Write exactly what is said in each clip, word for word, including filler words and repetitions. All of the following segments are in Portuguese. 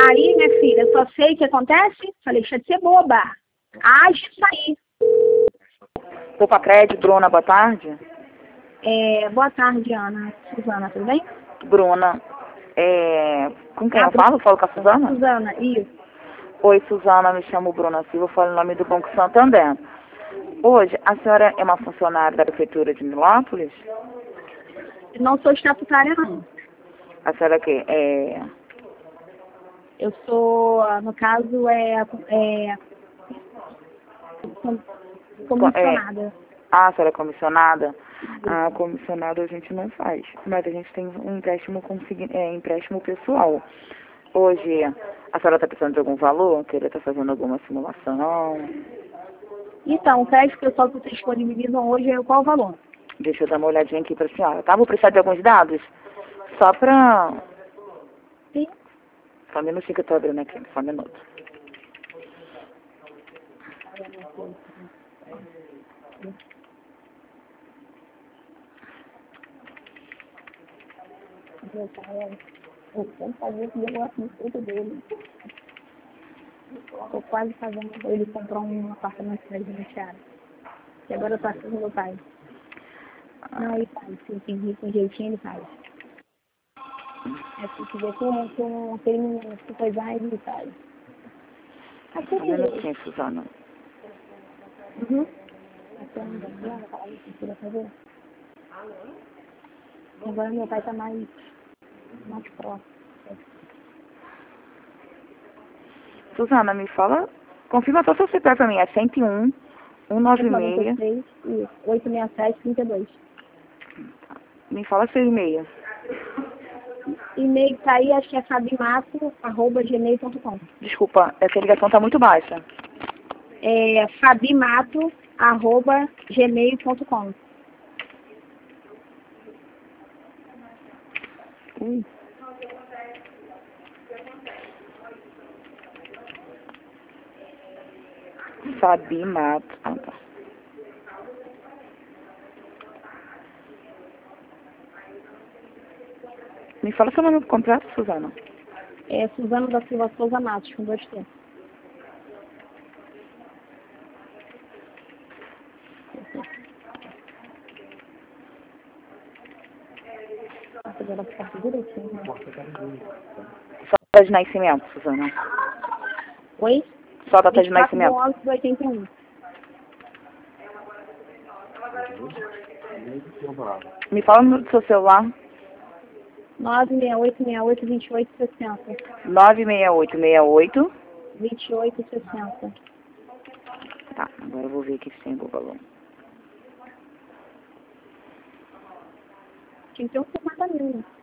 Aí, minha filha, eu só sei o que acontece. Falei, deixa de ser boba. Age isso aí. Poupa Crédito, Bruna, boa tarde. É, boa tarde, Ana. Suzana, tudo bem? Bruna, é... com quem Ah, eu falo? Falo com a Suzana? Suzana, isso. Oi, Suzana, me chamo Bruna Silva, falo em nome do Banco Santander. Hoje, a senhora é uma funcionária da Prefeitura de Nilópolis? Não sou estatutária, não. A senhora que é... Eu sou, no caso, é, é comissionada. Ah, a senhora é comissionada? Ah, comissionada a gente não faz, mas a gente tem um empréstimo, consign... é, empréstimo pessoal. Hoje, a senhora está precisando de algum valor? Queria estar fazendo alguma simulação? Então, o crédito pessoal que vocês disponibilizam hoje é qual o valor? Deixa eu dar uma olhadinha aqui para a senhora, tá? Vou precisar de alguns dados, só para... Sim. Só um minutinho que eu estou abrindo aqui, só um minuto. Meu pai, eu sempre fazia que eu gosto muito dele. Estou quase fazendo ele comprar um apartamento para ele no Thiago. E agora eu tô assim com meu pai. Não, ele faz. Se eu fingir com jeitinho, ele faz. É se tiver com, com aquele menino que coisar, ele faz. Só um Aquele... minutinho, Suzana. Uhum. Agora meu pai tá mais, mais próximo. Suzana, me fala, confirma só seu C P F para mim, é cento e um, cento e noventa e seis. Isso, oito seis sete, trinta e dois. Me fala seu e-mail. E-mail que tá aí, acho que é fabimato, arroba gmail ponto com. Desculpa, essa ligação tá muito baixa. É fabimato, arroba gmail ponto com. Ui. Fabi Mato. Ah, tá. Me fala seu nome completo, Suzana. É Suzana da Silva Souza Matos, com dois T. Agora ficar direitinho, né? Só data de nascimento, Suzana. Oi? Só data de nascimento. vinte e quatro de oitenta e um. Me fala o número do seu celular. nove seis oito seis oito, vinte e oito sessenta. nove seis oito seis oito. vinte e oito sessenta. Tá, agora eu vou ver aqui se tem o valor. Tinha que ter uns cinquenta mil, né?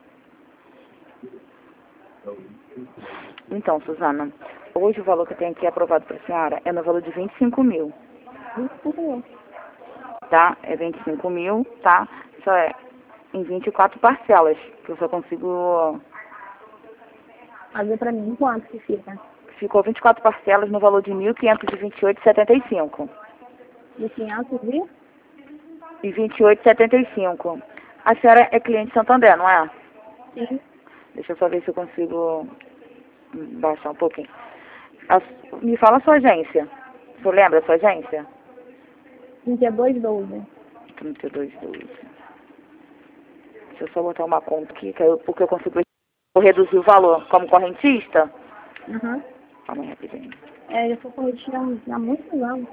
Então, Suzana, hoje o valor que eu tenho aqui aprovado para a senhora é no valor de vinte e cinco mil. vinte e cinco mil. Tá? É vinte e cinco mil, tá? Isso é em vinte e quatro parcelas, que eu só consigo... Fazer pra mim, quanto que fica? Ficou vinte e quatro parcelas no valor de mil quinhentos e vinte e oito reais e setenta e cinco. De quinhentos e? E vinte e oito reais e setenta e cinco. A senhora é cliente Santander, não é? Sim. Deixa eu só ver se eu consigo baixar um pouquinho. A, me fala a sua agência. Você lembra a sua agência? trinta e dois, doze. trinta e dois, doze. Deixa eu só botar uma conta aqui, que eu, porque eu consigo reduzir o valor como correntista. Uhum. Calma aí, rapidinho. É, eu sou corretista há muitos anos.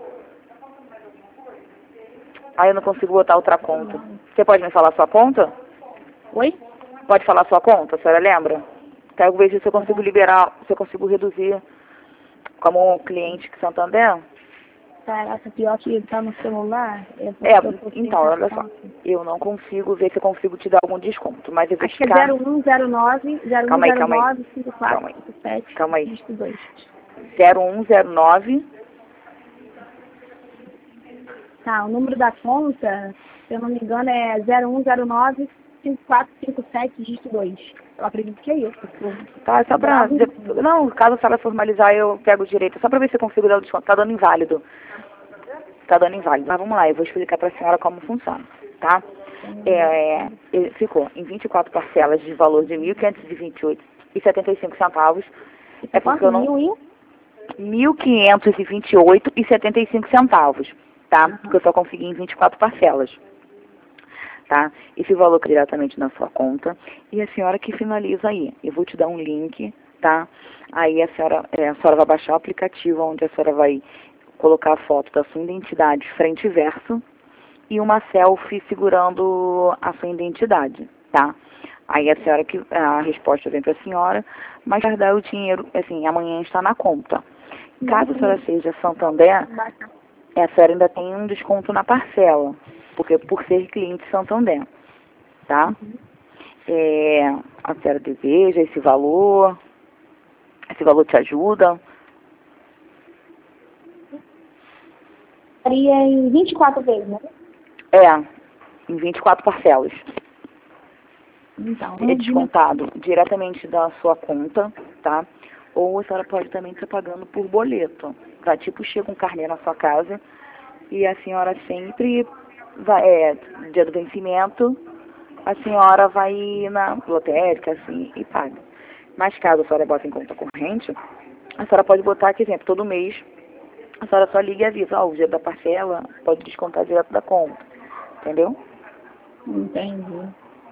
Aí eu não consigo botar outra conta. Você pode me falar a sua conta? Oi? Pode falar a sua conta, a senhora lembra? Quero ver se eu consigo liberar, se eu consigo reduzir como cliente que Santander. Caraca, pior que tá no celular. É, É, porque então, eu olha só. Eu não consigo ver se eu consigo te dar algum desconto, mas eu vou acho que é ficar... zero um zero nove, zero um zero nove, cinco quatro, cinco sete, calma aí. vinte e dois. zero um zero nove. Tá, o número da conta, se eu não me engano, é zero um zero nove, cinco quatro cinco sete, dígito dois. Eu acredito que é isso. Tá, só pra... Não, caso a senhora formalizar, eu pego o direito. Só pra ver se eu consigo dar o desconto. Tá dando inválido. Tá dando inválido. Mas vamos lá, eu vou explicar pra senhora como funciona, tá? É, é, ficou em vinte e quatro parcelas de valor de mil quinhentos e vinte e oito reais e setenta e cinco centavos. É porque eu não... Mil e? mil quinhentos e vinte e oito reais e setenta e cinco centavos, tá? Uhum. Porque eu só consegui em vinte e quatro parcelas, tá? Esse valor cai diretamente na sua conta e a senhora que finaliza aí. Eu vou te dar um link, tá? Aí a senhora, é, a senhora vai baixar o aplicativo onde a senhora vai colocar a foto da sua identidade frente e verso e uma selfie segurando a sua identidade, tá? Aí a senhora que a resposta vem para a senhora, mas guardar o dinheiro, assim, amanhã está na conta. Caso a senhora seja Santander, a senhora ainda tem um desconto na parcela, porque por ser cliente Santander, tá? É, a senhora deseja esse valor, esse valor te ajuda? Seria em vinte e quatro vezes, né? É, em vinte e quatro parcelas. Então, é descontado diretamente da sua conta, tá? Ou a senhora pode também estar pagando por boleto, tá? Tipo, chega um carnê na sua casa e a senhora sempre vai, é, dia do vencimento, a senhora vai na lotérica, assim, e paga. Mas caso a senhora bote em conta corrente, a senhora pode botar, por exemplo, todo mês, a senhora só liga e avisa, ó, o dia da parcela pode descontar direto da conta, entendeu? Entendi.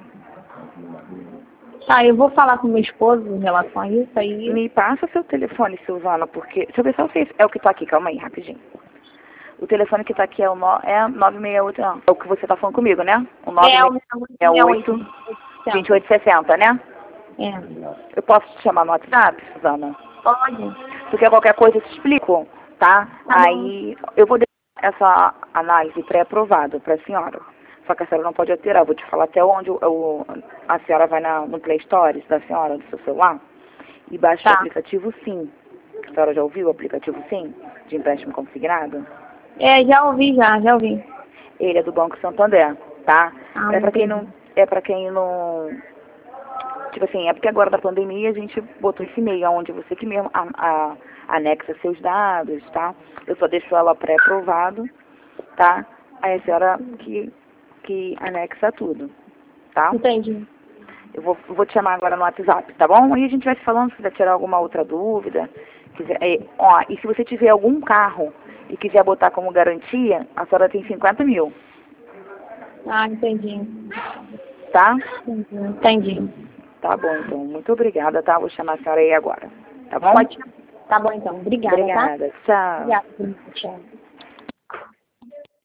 Tá, eu vou falar com meu esposo em relação a isso aí. Me passa seu telefone, Silvana, porque... Deixa eu ver se eu sei. É o que tá aqui, calma aí, rapidinho. O telefone que tá aqui é o no... é nove seis oito, não. É o que você tá falando comigo, né? O nove seis oito, vinte e oito sessenta, né? É. Eu posso te chamar no WhatsApp, Suzana? Pode. Se quer qualquer coisa, eu te explico, tá? Tá aí bom. Eu vou deixar essa análise pré-aprovada para a senhora. Só que a senhora não pode alterar. Vou te falar até onde eu, eu, a senhora vai na, no Play Store da senhora, do seu celular, e baixa tá. o aplicativo Sim. A senhora já ouviu o aplicativo Sim, de empréstimo consignado? É, já ouvi, já, já ouvi. Ele é do Banco Santander, tá? Ah, é para quem não... É para quem não... Tipo assim, é porque agora da pandemia a gente botou esse e-mail, onde você que mesmo a, a, anexa seus dados, tá? Eu só deixo ela pré-aprovado, tá? Aí a senhora que, que anexa tudo, tá? Entendi. Eu vou, vou te chamar agora no WhatsApp, tá bom? Aí a gente vai se falando, se quiser tirar alguma outra dúvida. Quiser, é, ó, e se você tiver algum carro e quiser botar como garantia, a senhora tem cinquenta mil. Ah, entendi. Tá? Entendi. Entendi. Tá bom, então. Muito obrigada, tá? Vou chamar a senhora aí agora. Tá bom? Pode. Tá bom, então. Obrigada, Obrigada. Tá? Tchau. Obrigada. Tchau.